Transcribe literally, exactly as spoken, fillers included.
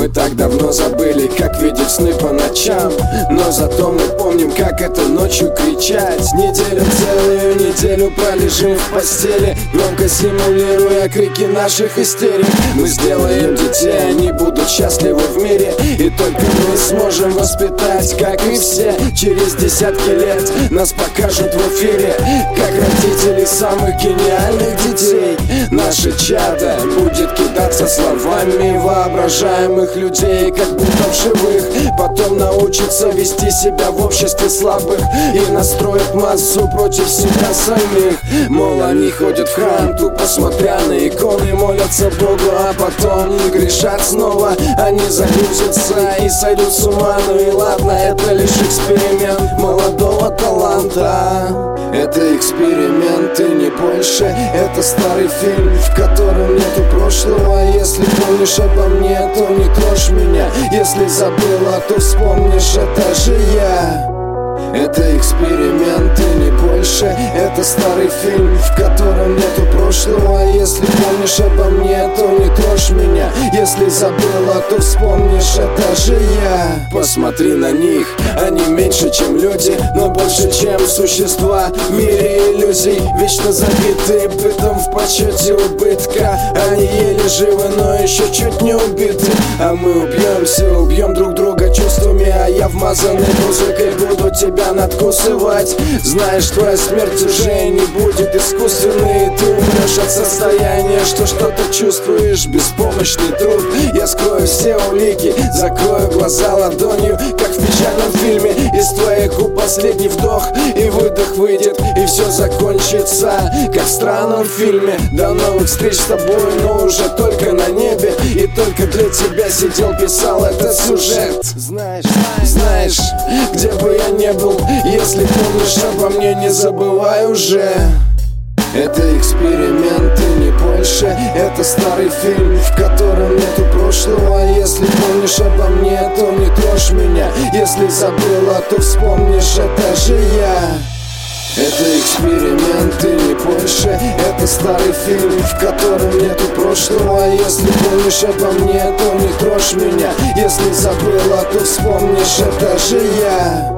Мы так давно забыли, как видеть сны по ночам, но зато мы помним, как это ночью кричать. Неделю, целую неделю пролежим в постели, громко симулируя крики наших истерик. Мы сделаем детей, они будут счастливы в мире, и только мы сможем воспитать, как и все. Через десятки лет нас покажут в эфире, как родители самых гениальных детей. Наше чадо будет кидаться словами воображаемых людей, как будто в живых. Потом научится вести себя в обществе слабых и настроит массу против себя самих. Мол, они ходят в храм, тупо смотря на иконы, молятся Богу, а потом грешат снова. Они загрузятся и сойдут с ума. Ну и ладно, это лишь эксперимент молодого таланта. Это эксперимент и не больше. Это старый фильм, в котором нету прошлого. Если помнишь обо мне, то не трожь меня. Если забыла, то вспомнишь, это же я. Это эксперимент и не больше. Это старый фильм, в котором нету прошлого. Если помнишь обо мне, то не трожь меня. Если забыла, то вспомнишь, это же я. Посмотри на них, они меньше, чем люди, но больше, чем существа в мире иллюзий. Вечно забиты бытом в подсчете убытка. Они еле живы, но еще чуть не убиты. А мы убьемся, убьем друг друга чувствами. А я вмазанный музыкой буду тебя надкусывать. Знаешь, твоя смерть уже не будет искусственной. Ты умрешь от состояния, что что-то чувствуешь. Беспомощный труп. Я скрою все улики, закрою глаза ладонью, как в печальном фильме. Из твоих губ последний вдох и выдох выйдет, и все закончится, как в странном фильме. До новых встреч с тобой, но уже только на небе. И только для тебя сидел, писал этот сюжет. Знаешь, знаешь, где бы я не был, если помнишь обо мне, не забывай уже. Это эксперимент и не больше. Это старый фильм, в котором нету прошлого. Если помнишь обо мне, то не трожь меня. Если забыла, то вспомнишь, это же я. Это эксперимент и не больше. Это старый фильм, в котором нету прошлого. Если помнишь обо мне, то не трожь меня. Если забыла, то вспомнишь, это же я.